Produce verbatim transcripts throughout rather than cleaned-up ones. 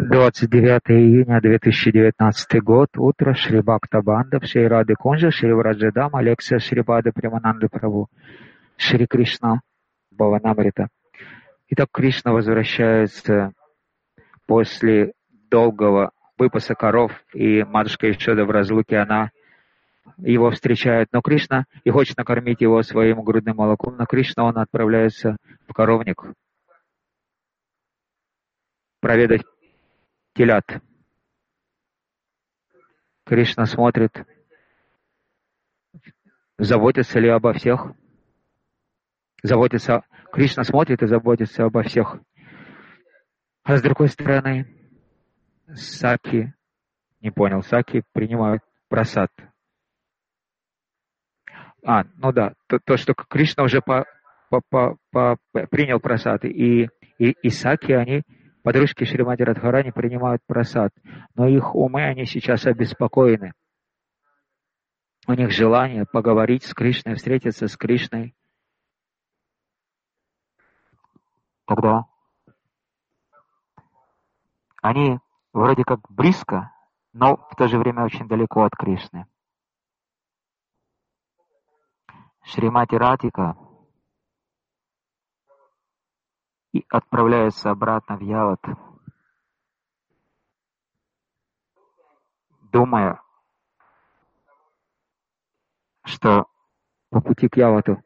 двадцать девятое июня две тысячи девятнадцатый год. Утро. Шри Бхакта Бандав, Шри Рады Кунджа, Шри Враджадама, лекция Шри Бады Примананды Прабhu, Шри Кришна Бхаванамрита. Итак, Кришна возвращается после долгого выпаса коров, и матушка Ешода в разлуке, она его встречает, но Кришна и хочет накормить его своим грудным молоком, но Кришна, он отправляется в коровник проведать телят. Кришна смотрит, заботится ли обо всех. Заботится, Кришна смотрит и заботится обо всех. А с другой стороны, саки, не понял, саки принимают прасад. А, ну да, то, то что Кришна уже по, по, по, по, принял прасад, и, и, и саки, они, подружки Шримати Радхарани, принимают прасад, но их умы, они сейчас обеспокоены. У них желание поговорить с Кришной, встретиться с Кришной. Тогда они вроде как близко, но в то же время очень далеко от Кришны. Шримати Радхика и отправляется обратно в Яват, думая, что по пути к Явату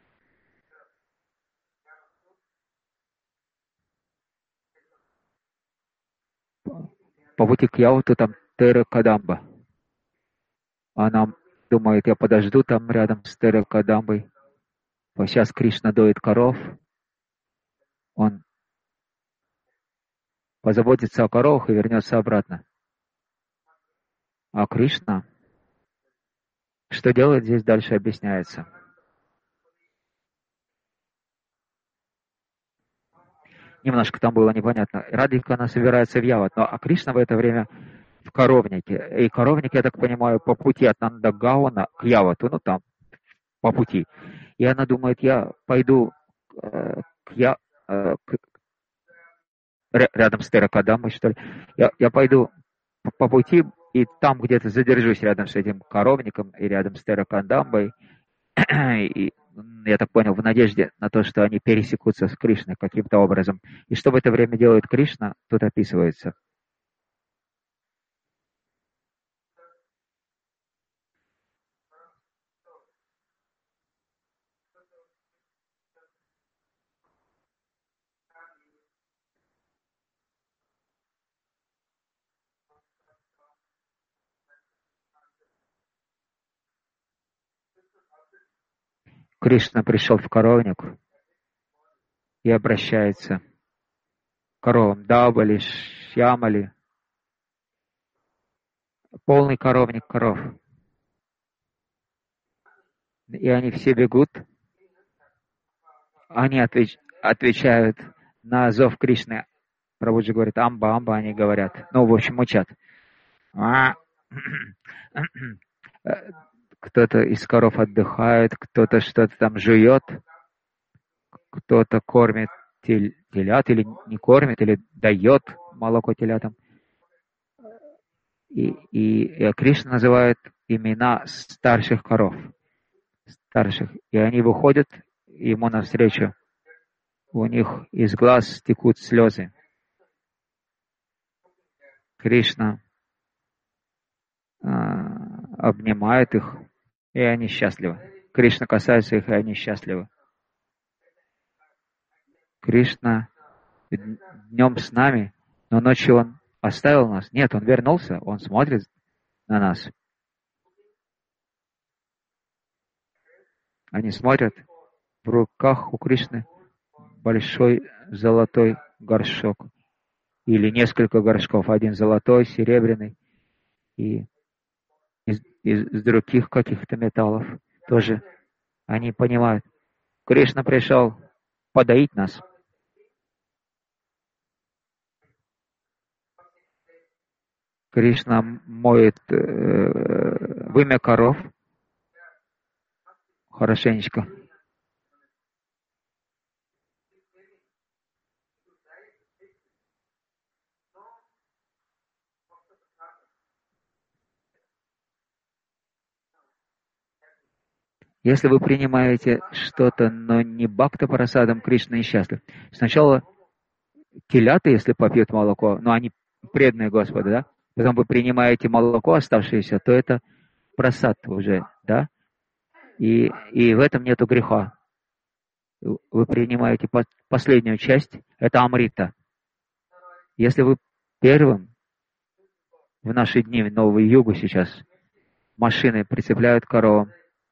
по пути к Явату там Тера Кадамба. Она думает, я подожду там рядом с Тера Кадамбой. Сейчас Кришна доит коров, он позаботится о коровах и вернется обратно. А Кришна, что делает здесь, дальше объясняется. Немножко там было непонятно. Радхика, она собирается в Яват, но а Кришна в это время в коровнике. И коровник, я так понимаю, по пути от Нандагауна к Явату, ну там, по пути. И она думает, я пойду э, к, я, э, к, рядом с Теракадамой, что ли. Я, я пойду по, по пути и там где-то задержусь рядом с этим коровником и рядом с Теракадамбой. И, я так понял, в надежде на то, что они пересекутся с Кришной каким-то образом. И что в это время делает Кришна, тут описывается. Кришна пришел в коровник и обращается к коровам. Дабали, Шьямали. Полный коровник коров. И они все бегут. Они отвеч, отвечают на зов Кришны. Прабхуджи говорит, амба, амба, они говорят. Ну, в общем, мучат. Кто-то из коров отдыхает, кто-то что-то там жует, кто-то кормит тел, телят или не кормит, или дает молоко телятам. И, и, и Кришна называет имена старших коров. Старших. И они выходят ему навстречу. У них из глаз текут слезы. Кришна а, обнимает их, и они счастливы. Кришна касается их, и они счастливы. Кришна днем с нами, но ночью он оставил нас. Нет, он вернулся, он смотрит на нас. Они смотрят, в руках у Кришны большой золотой горшок. Или несколько горшков. Один золотой, серебряный и из, из других каких-то металлов. Тоже они понимают. Кришна пришел подоить нас. Кришна моет э, вымя коров хорошенечко. Если вы принимаете что-то, но не бхакта прасадом, Кришна несчастлив. Сначала телята, если попьют молоко, но они преданные Господу, да? Потом вы принимаете молоко оставшееся, то это прасад уже, да? И, и в этом нету греха. Вы принимаете по, последнюю часть, это амрита. Если вы первым в наши дни, в новую югу сейчас, машины прицепляют к коровам,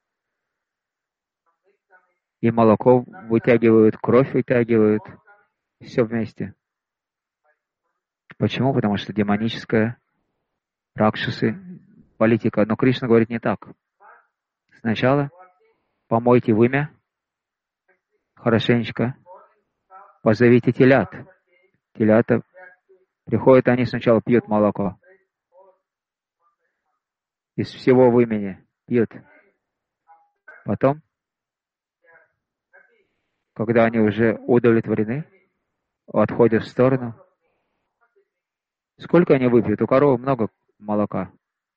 и молоко вытягивают, кровь вытягивают, все вместе. Почему? Потому что демоническая, ракшасы, политика. Но Кришна говорит не так. Сначала помойте вымя хорошенечко, позовите телят. Телята приходят, они сначала пьют молоко. Из всего вымени пьют. Потом, когда они уже удовлетворены, отходят в сторону. Сколько они выпьют? У коровы много молока.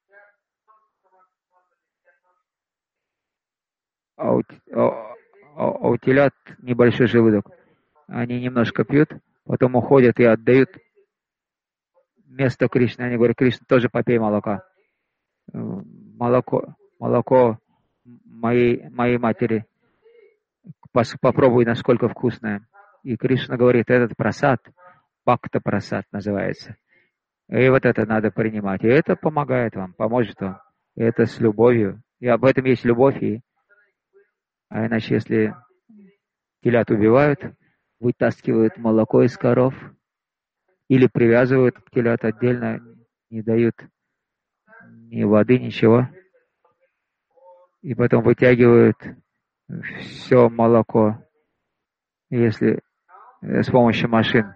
А у, а, а у телят небольшой желудок. Они немножко пьют, потом уходят и отдают место Кришне. Они говорят: Кришна, тоже попей молока. Молоко, молоко моей, моей матери. Попробуй, насколько вкусное. И Кришна говорит: этот прасад, бхакта прасад называется. И вот это надо принимать. И это помогает вам, поможет вам. И это с любовью. И об этом есть любовь. И... А иначе, если телят убивают, вытаскивают молоко из коров или привязывают к телят отдельно, не дают ни воды, ничего. И потом вытягивают все молоко, если с помощью машин.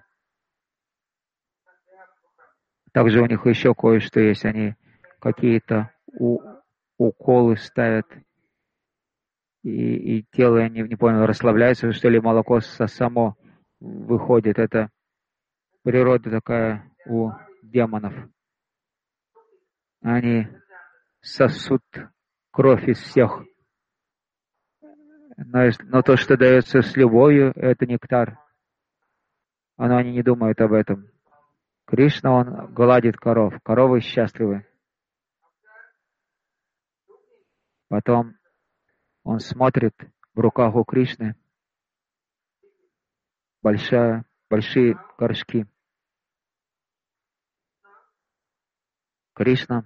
Также у них еще кое-что есть. Они какие-то у, уколы ставят, и, и тело, я не, не понял, расслабляется, что ли, молоко со само выходит. Это природа такая у демонов. Они сосут кровь из всех. Но, но то, что дается с любовью, это нектар. Но они не думают об этом. Кришна, он гладит коров. Коровы счастливы. Потом он смотрит в руках у Кришны большая, большие горшки. Кришна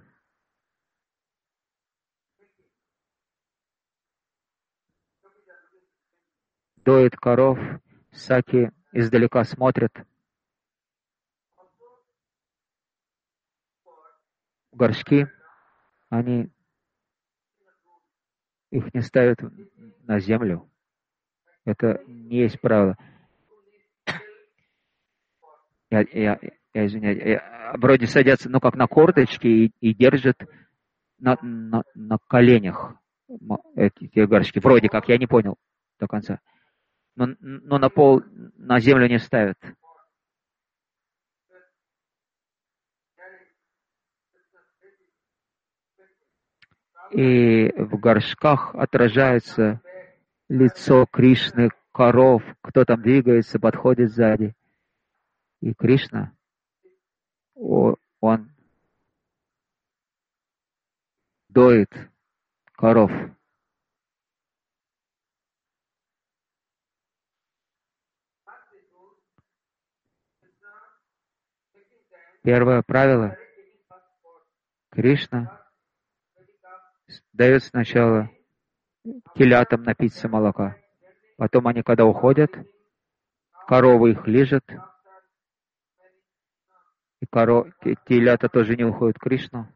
доит коров, саки издалека смотрят. Горшки, они их не ставят на землю. Это не есть правило. Я, я, я извиняюсь. Я, вроде садятся, ну, как на корточки и, и держат на, на, на коленях эти, эти горшки. Вроде как, я не понял до конца. Но, но на пол, на землю не ставят. И в горшках отражается лицо Кришны, коров, кто там двигается, подходит сзади. И Кришна, он доит коров. Первое правило. Кришна дает сначала телятам напиться молока. Потом они, когда уходят, коровы их лижут. И коров... телята тоже не уходят к Кришну.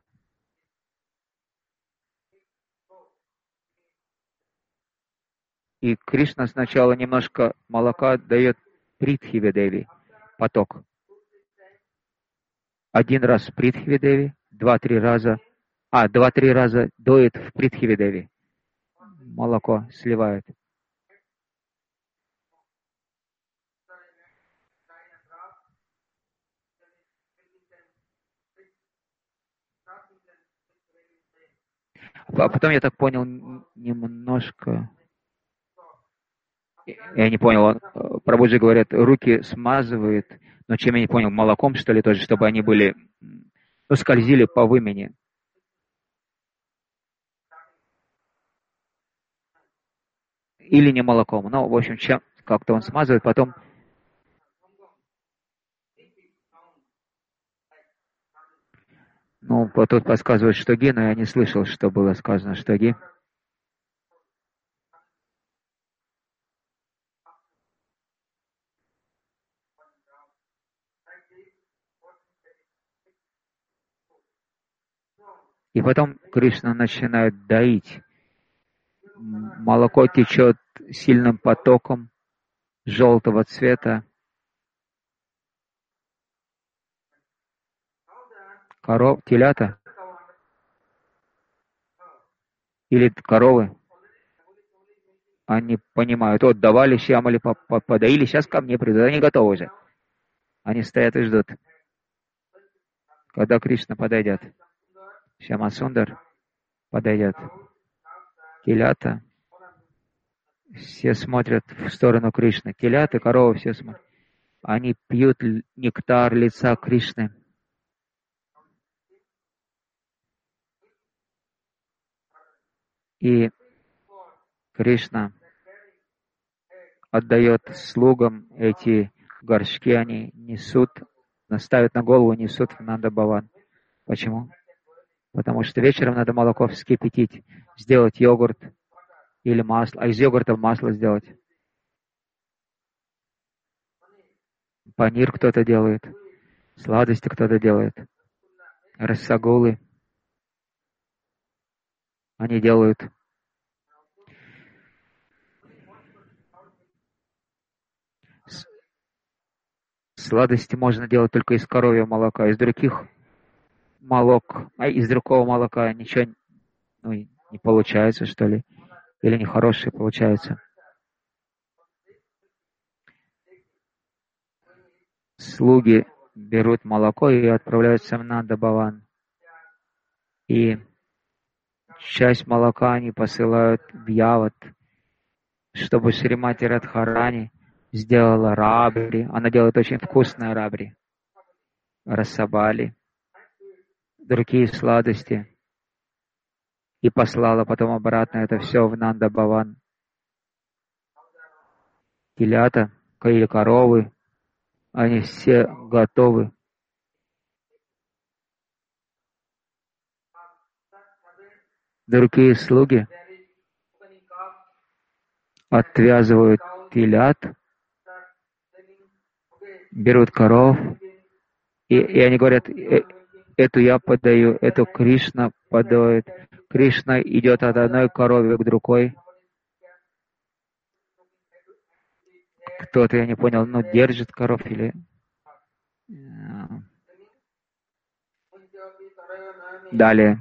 И Кришна сначала немножко молока дает Притхиве-деви, поток. Один раз в Притхиве-деви, два-три раза, а, два-три раза доит в Притхиве-деви. Молоко сливает. а потом я так понял немножко... Я не понял, он, Прабхуджи говорят, руки смазывает, но чем я не понял, молоком, что ли, тоже, чтобы они были, ну, скользили по вымени. Или не молоком. Ну, в общем, чем как-то он смазывает, потом... Ну, вот тут подсказывают штоги, но я не слышал, что было сказано штоги. И потом Кришна начинает доить. Молоко течет сильным потоком желтого цвета. Коров, телята или коровы, они понимают, вот давали Шьямали, подоили, сейчас ко мне придут, они готовы уже. Они стоят и ждут, когда Кришна подойдет. Шьяма Сундар подойдет. Телята все смотрят в сторону Кришны. Телята, коровы все смотрят. Они пьют нектар лица Кришны. И Кришна отдает слугам эти горшки, они несут, ставят на голову, несут в Нанда-баван. Почему? Потому что вечером надо молоко вскипятить, сделать йогурт или масло, а из йогурта масло сделать. Панир кто-то делает, сладости кто-то делает, рассагулы они делают. Сладости можно делать только из коровьего молока, из других молок, а из другого молока ничего ну, не получается, что ли, или нехорошее получается. Слуги берут молоко и отправляются в Нанда-баван. И часть молока они посылают в Яват, чтобы Шримати Радхарани сделала рабри. Она делает очень вкусные рабри. Расабали, другие сладости. И послала потом обратно это все в Нанда-баван. Телята или коровы, они все готовы. Другие слуги отвязывают телят, берут коров, и, и они говорят, э, эту я подаю, эту Кришна подает. Кришна идет от одной коровы к другой. Кто-то, я не понял, ну, держит коров или... Далее.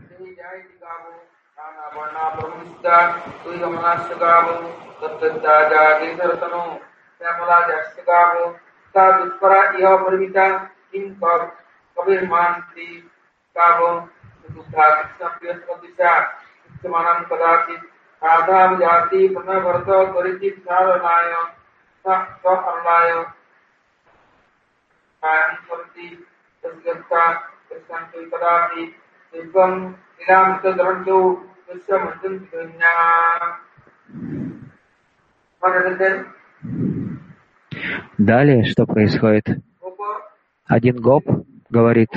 Далее что происходит? Один гоп говорит,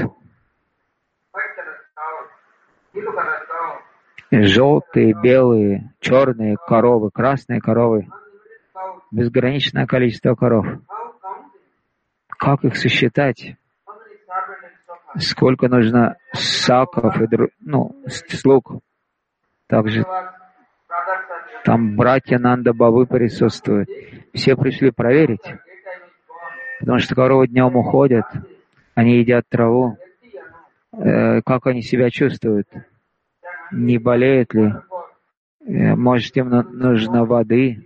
желтые, белые, черные коровы, красные коровы, безграничное количество коров. Как их сосчитать? Сколько нужно саков и ну, слуг? Также там братья Нанда-бавы присутствуют. Все пришли проверить, потому что коровы днем уходят, они едят траву. Э, как они себя чувствуют? Не болеют ли? Э, может, им нужно воды?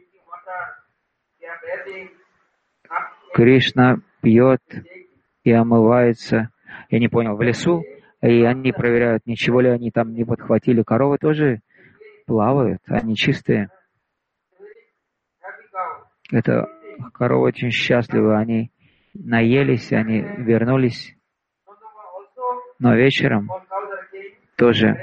Кришна пьет и омывается. Я не понял, в лесу, и они проверяют, ничего ли они там не подхватили. Коровы тоже плавают, они чистые. Это коровы очень счастливы, они наелись, они вернулись. Но вечером тоже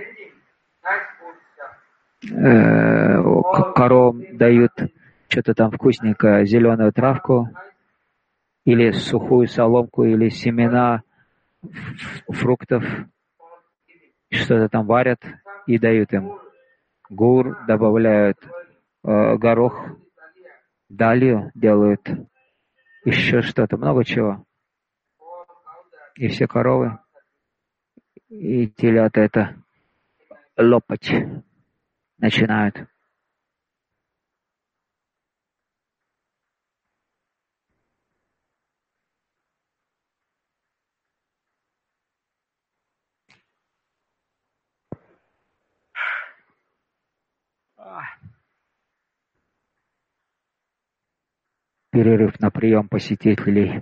э, коровам дают что-то там вкусненькое, зеленую травку, или сухую соломку, или семена фруктов, что-то там варят и дают им. Гур добавляют, э, горох, далью делают, еще что-то, много чего. И все коровы и телята это лопать начинают. Перерыв на прием посетителей.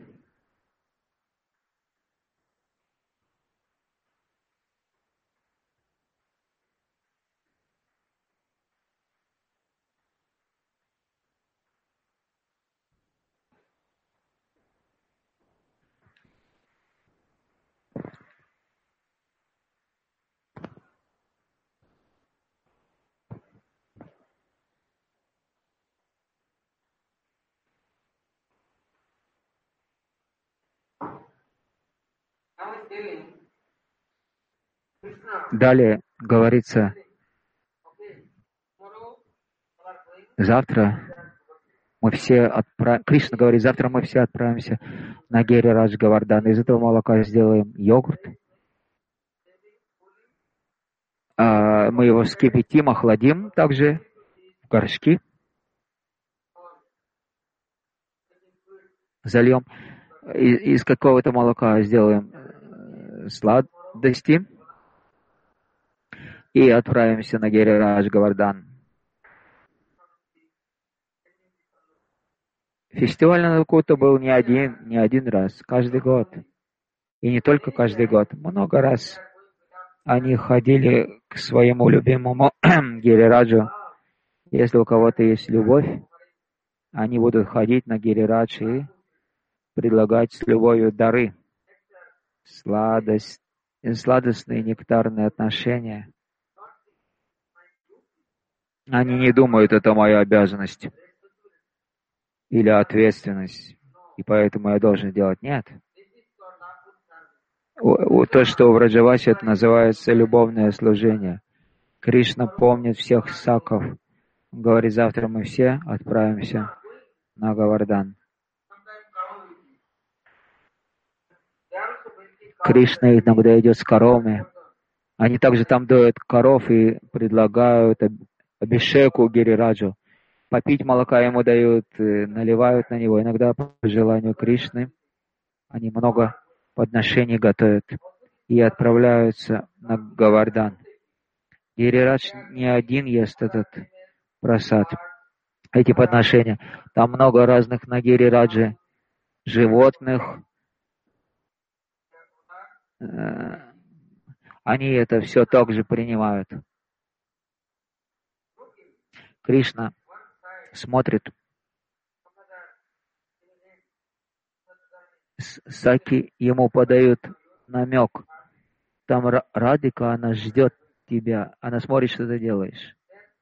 Далее говорится, завтра мы все отправимся, Кришна говорит, завтра мы все отправимся на Гирирадж Говардан. Из этого молока сделаем йогурт. А мы его вскипятим, охладим также в горшки. Зальем. Из, из какого-то молока сделаем сладости. И отправимся на Гирирадж Говардан. Фестиваль на Нанакута был не один, не один раз, каждый год. И не только каждый год, много раз они ходили к своему любимому Гирираджу. Если у кого-то есть любовь, они будут ходить на Гирирадж и предлагать с любовью дары, сладость, сладостные нектарные отношения. Они не думают, это моя обязанность или ответственность, и поэтому я должен делать. Нет. То, что в Враджавасе это называется любовное служение. Кришна помнит всех саков. Он говорит, завтра мы все отправимся на Говардан. Кришна иногда идет с коровами. Они также там доят коров и предлагают абишеку Гирираджу. Попить молока ему дают, наливают на него. Иногда по желанию Кришны они много подношений готовят и отправляются на Говардан. Гирирадж не один ест этот прасад, эти подношения. Там много разных на Гирирадже животных. Они это все также принимают. Кришна смотрит. Саки ему подают намек. Там Радика, она ждет тебя. Она смотрит, что ты делаешь.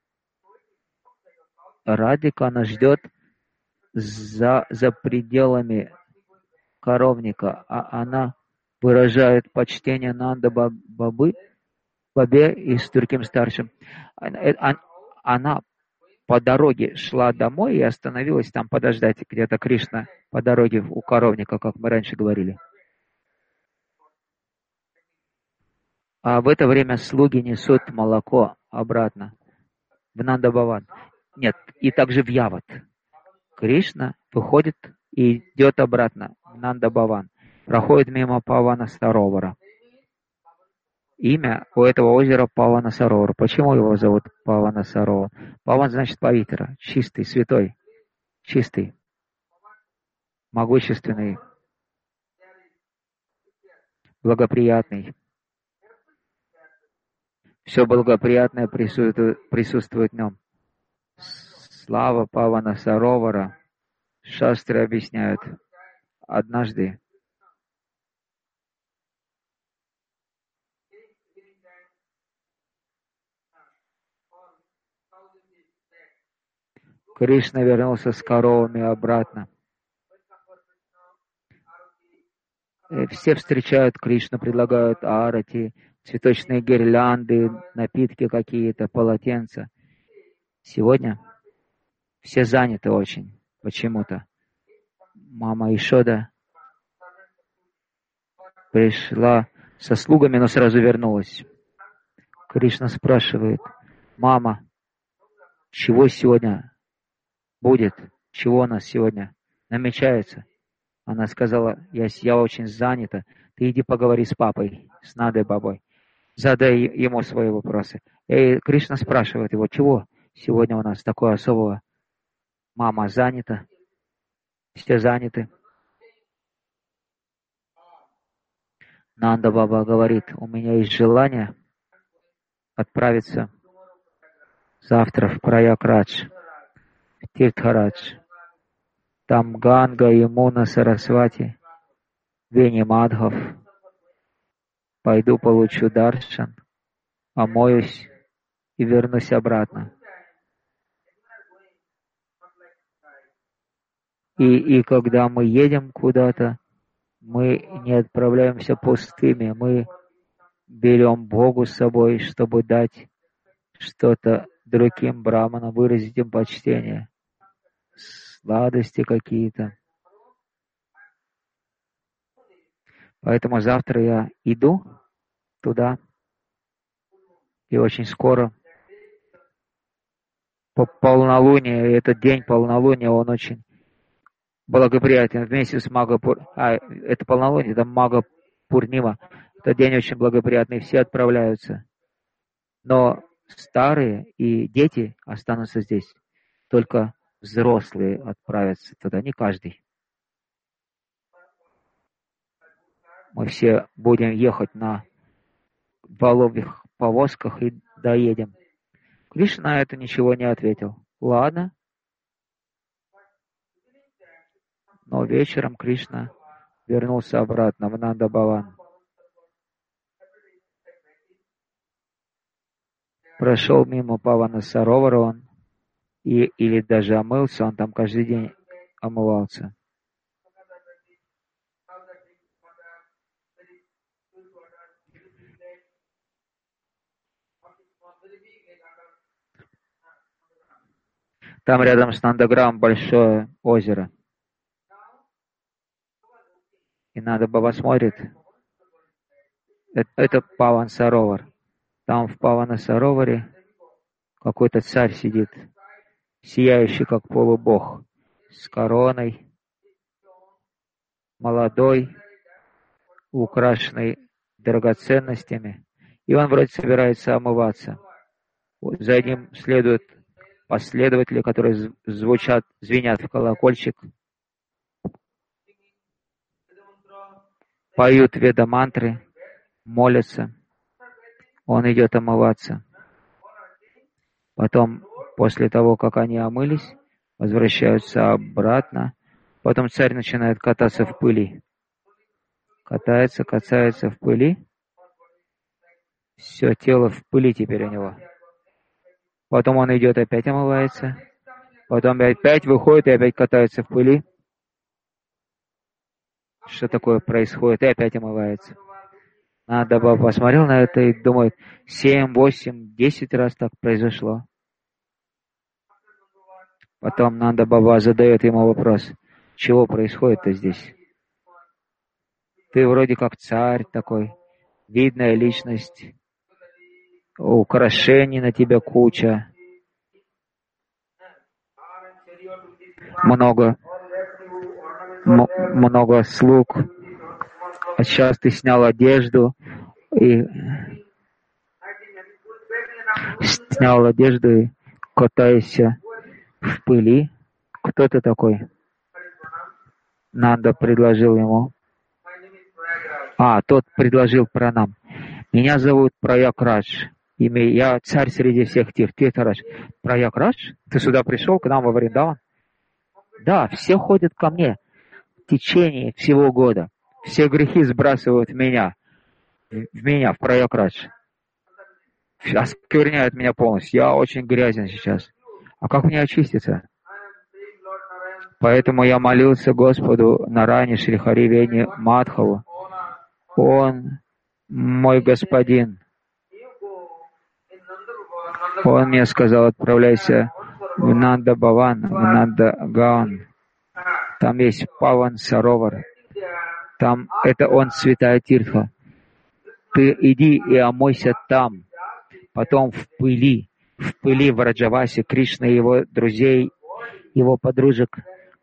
Радика, она ждет за, за пределами коровника, а она выражает почтение Нанда Бабы, Бабе и с Турким старшим. Она по дороге шла домой и остановилась там подождать где-то Кришна по дороге у коровника, как мы раньше говорили. А в это время слуги несут молоко обратно в Нанда-Баван. Нет, и также в Яват. Кришна выходит и идет обратно в Нанда-Баван. Проходит мимо Павана Саровара. Имя у этого озера Павана Саровар. Почему его зовут Павана Саровар? Паван значит павитра, чистый, святой, чистый, могущественный, благоприятный. Все благоприятное присутствует, присутствует в нем. Слава Павана Саровара. Шастры объясняют. Однажды Кришна вернулся с коровами обратно. И все встречают Кришну, предлагают арати, цветочные гирлянды, напитки какие-то, полотенца. Сегодня все заняты очень почему-то. Мама Ишода пришла со слугами, но сразу вернулась. Кришна спрашивает: мама, чего сегодня будет? Чего у нас сегодня намечается? Она сказала: я, я очень занята, ты иди поговори с папой, с Надой Бабой. Задай ему свои вопросы. И Кришна спрашивает его: чего сегодня у нас такое особого? Мама занята, все заняты. Нанда Баба говорит: у меня есть желание отправиться завтра в Праяградж, в Тиртхарадж. Там Ганга, Ямуна, Сарасвати, Вени Мадхав. Пойду получу даршан, омоюсь и вернусь обратно. И, и когда мы едем куда-то, мы не отправляемся пустыми, мы берем Богу с собой, чтобы дать что-то другим браманам, выразить им почтение, сладости какие-то. Поэтому завтра я иду туда, и очень скоро по полнолунию, этот день полнолуния, он очень благоприятен вместе с Магапур... А, это полнолуние, это Мага Пурнима. Этот день очень благоприятный, все отправляются. Но старые и дети останутся здесь. Только взрослые отправятся туда, не каждый. Мы все будем ехать на воловьих повозках и доедем. Кришна на это ничего не ответил. Ладно. Но вечером Кришна вернулся обратно в Нанда-Баван. Прошел мимо Павана Саровара он, и, или даже омылся, он там каждый день омывался. Там рядом с Нандаграм большое озеро. И Нанда Баба смотрит. Это, это Паван Саровар. Там в Павана Сароваре какой-то царь сидит, сияющий как полубог, с короной, молодой, украшенный драгоценностями. И он вроде собирается омываться. За ним следуют последователи, которые звучат, звенят в колокольчик, поют веда-мантры, молятся. Он идет омываться. Потом, после того, как они омылись, возвращаются обратно. Потом царь начинает кататься в пыли. Катается, катается в пыли. Все тело в пыли теперь у него. Потом он идет, опять омывается. Потом опять выходит и опять катается в пыли. Что такое происходит? И опять омывается. Нанда Баба посмотрел на это и думает: семь, восемь, десять раз так произошло. Потом Нанда Баба задает ему вопрос: чего происходит-то здесь? Ты вроде как царь такой, видная личность, украшений на тебя куча, много, м- много слуг. А сейчас ты снял одежду и снял одежду и катаешься в пыли. Кто ты такой? Нанда предложил ему. А, тот предложил пранам. Меня зовут Праяградж. имя, я царь среди всех тир. Тиртарадж. Праяградж, ты сюда пришел, к нам во Вриндаван? Да, все ходят ко мне в течение всего года. Все грехи сбрасывают в меня, в меня, в Праяградж. Оскверняют меня полностью. Я очень грязен сейчас. А как мне очиститься? Поэтому я молился Господу Нарайне Шри-Хари Вени Мадхаву. Он мой господин. Он мне сказал, отправляйся в Нанда Баван, в Нанда Гаон. Там есть Паван Саровар. Там это он, святая Тиртха. Ты иди и омойся там. Потом в пыли, в пыли в Раджавасе Кришна и его друзей, его подружек.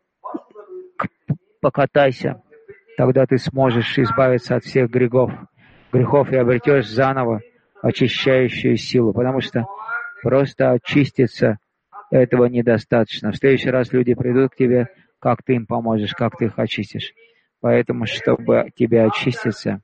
Покатайся. Тогда ты сможешь избавиться от всех грехов. Грехов и обретешь заново очищающую силу. Потому что просто очиститься этого недостаточно. В следующий раз люди придут к тебе, как ты им поможешь, как ты их очистишь. Поэтому, чтобы тебе очиститься,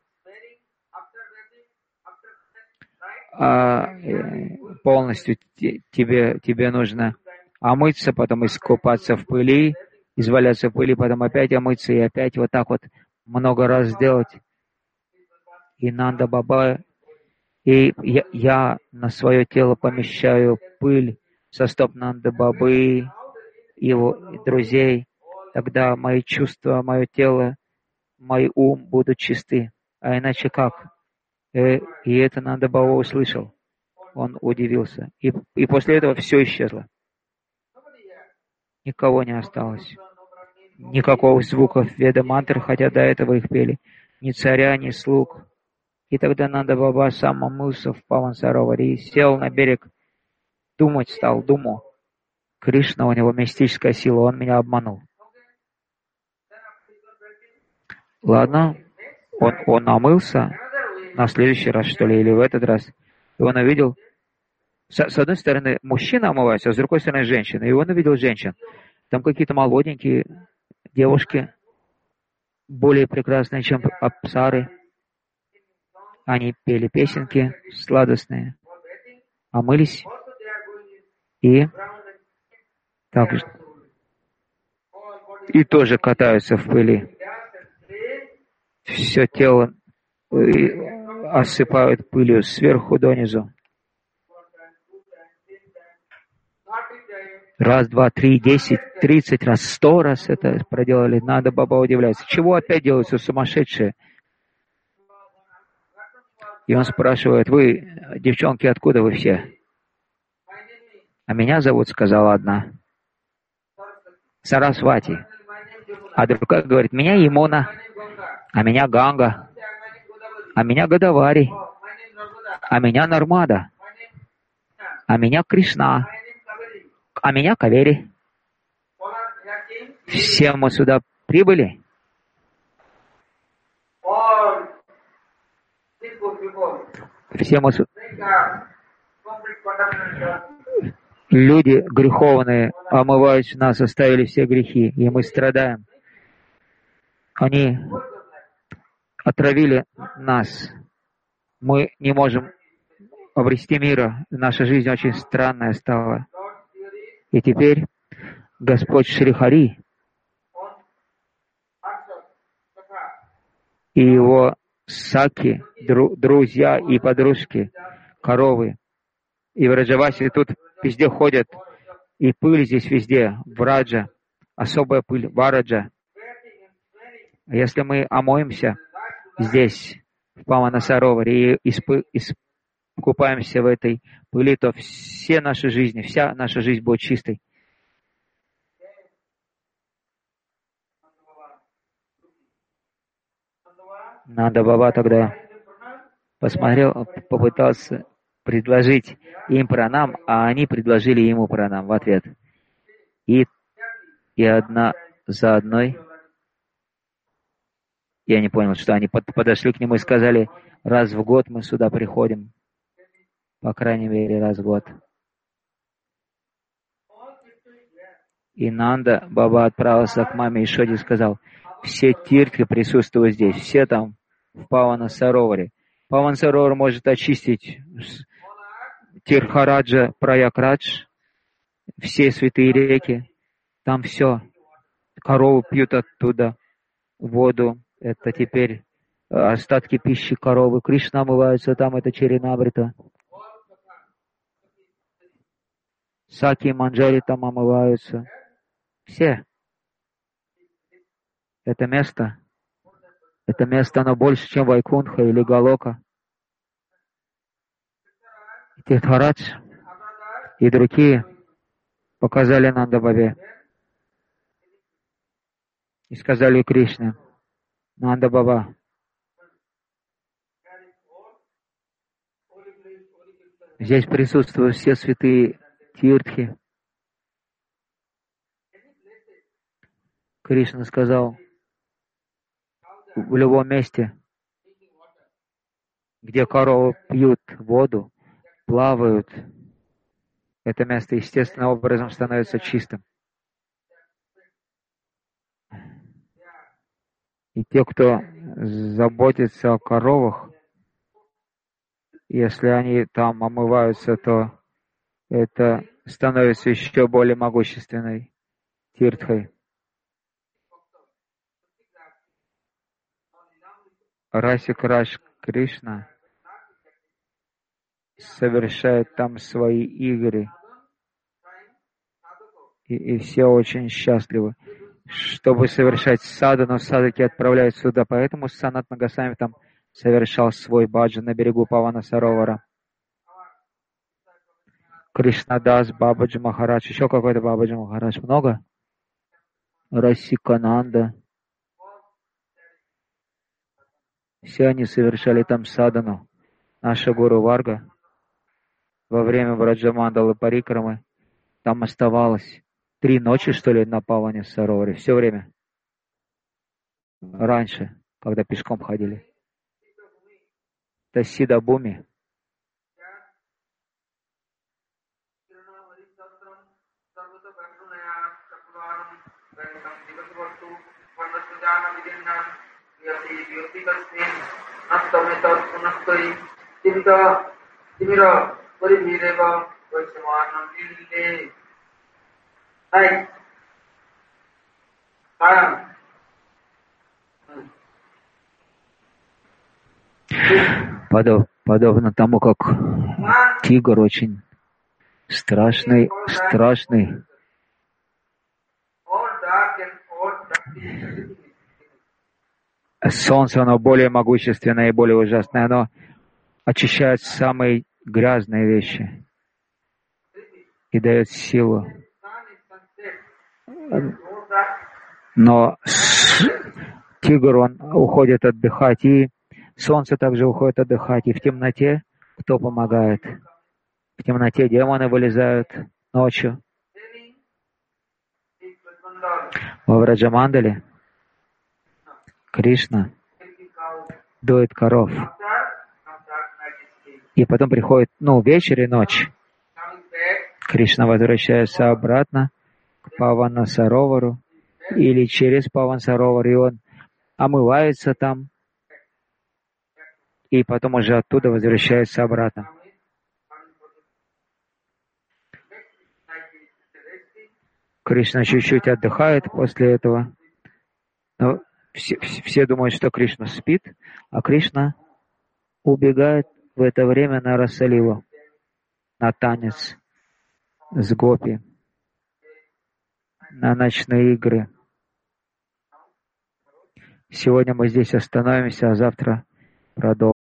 а, полностью тебе, тебе нужно омыться, потом искупаться в пыли, изваляться в пыли, потом опять омыться и опять вот так вот много раз сделать. И Нанда Баба, и я, я на свое тело помещаю пыль со стоп Нанда Бабы, его друзей. Тогда мои чувства, мое тело, мой ум будут чисты. А иначе как? Э, и это Нанда Баба услышал. Он удивился. И, и после этого все исчезло. Никого не осталось. Никакого звука веда мантр, хотя до этого их пели. Ни царя, ни слуг. И тогда Нанда Баба сам омылся в Паван Сароваре и сел на берег. Думать стал, думал. Кришна, у него мистическая сила, он меня обманул. Ладно, он, он омылся на следующий раз, что ли, или в этот раз. И он увидел, с, с одной стороны, мужчина омывается, а с другой стороны, женщина. И он увидел женщин. Там какие-то молоденькие девушки, более прекрасные, чем апсары. Они пели песенки сладостные, омылись и также и тоже катаются в пыли. Все тело осыпают пылью сверху донизу. Раз, два, три, десять, тридцать раз, сто раз это проделали. Нанда Баба удивляется. Чего опять делаются сумасшедшие? И он спрашивает, вы, девчонки, откуда вы все? А меня зовут, сказала одна, Сарасвати. А другая говорит, меня Ямуна, а меня Ганга, а меня Годавари, а меня Нармада, а меня Кришна, а меня Кавери. Все мы сюда прибыли. Все мы сюда. Люди греховные омывают нас, оставили все грехи, и мы страдаем. Они отравили нас. Мы не можем обрести мира. Наша жизнь очень странная стала. И теперь Господь Шри-Хари и его саки, дру, друзья и подружки, коровы, и в Раджавасе тут везде ходят, и пыль здесь везде, в Раджа, особая пыль, в Араджа. Если мы омоемся здесь, в Павана Сароваре, и искупаемся в этой пыли, то все наши жизни, вся наша жизнь будет чистой. Нанда Баба тогда посмотрел, попытался предложить им пранам, а они предложили ему пранам в ответ. И, и одна за одной, я не понял, что они под, подошли к нему и сказали, раз в год мы сюда приходим, по крайней мере, раз в год. И Нанда Баба отправился к маме Ишоде и сказал, все тиртхи присутствуют здесь, все там в Павана Сароваре. Паван Саровар может очистить Тирхараджа, Праякрадж, все святые реки, там все. Коровы пьют оттуда воду. Это теперь остатки пищи коровы. Кришна омывается там, это Чаринамрита. Саки и Манджари там омываются. Все. Это место. Это место, оно больше, чем Вайкунха или Галока. Тиртхарадж и другие показали Нанда-Бабе и сказали Кришне: Нанда-Баба, здесь присутствуют все святые тиртхи. Кришна сказал: в любом месте, где коровы пьют воду, плавают, это место естественным образом становится чистым. И те, кто заботится о коровах, если они там омываются, то это становится еще более могущественной тиртхой. Расик Раш Кришна совершает там свои игры, и, и все очень счастливы. Чтобы совершать садану, садаки отправляют сюда, поэтому Санатана Госвами там совершал свой баджан на берегу Павана Саровара. Кришнадас, Бабаджи Махарадж, еще какой-то Бабаджи Махарадж, много? Расикананда. Все они совершали там садану. Наша Гуру Варга во время Браджамандалы Парикрамы там оставалась три ночи, что ли, на Паване Сароваре, все время. Раньше, когда пешком ходили. Это Сидабуми. Подоб, подобно тому, как тигр очень страшный, страшный. Солнце, оно более могущественное и более ужасное. Оно очищает самые грязные вещи и дает силу. Но тигр, он уходит отдыхать, и солнце также уходит отдыхать. И в темноте кто помогает? В темноте демоны вылезают ночью. Во Враджамандале Кришна доит коров. И потом приходит, ну, вечер и ночь. Кришна возвращается обратно к Павана Саровару или через Паван Саровар, и он омывается там, и потом уже оттуда возвращается обратно. Кришна чуть-чуть отдыхает после этого. Но все, все думают, что Кришна спит, а Кришна убегает в это время на Расалилу, на танец с гопи, на ночные игры. Сегодня мы здесь остановимся, а завтра продолжим.